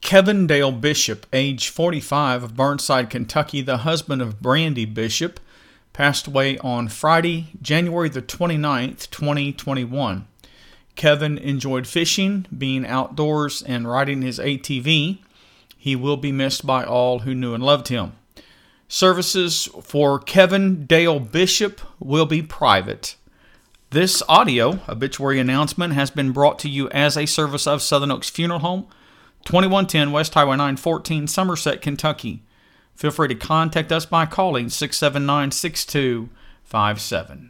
Kevin Dale Bishop, age 45, of Burnside, Kentucky, the husband of Brandy Bishop, passed away on Friday, January the 29th, 2021. Kevin enjoyed fishing, being outdoors, and riding his ATV. He will be missed by all who knew and loved him. Services for Kevin Dale Bishop will be private. This audio obituary announcement has been brought to you as a service of Southern Oaks Funeral Home, 2110 West Highway 914, Somerset, Kentucky. Feel free to contact us by calling 679-6257.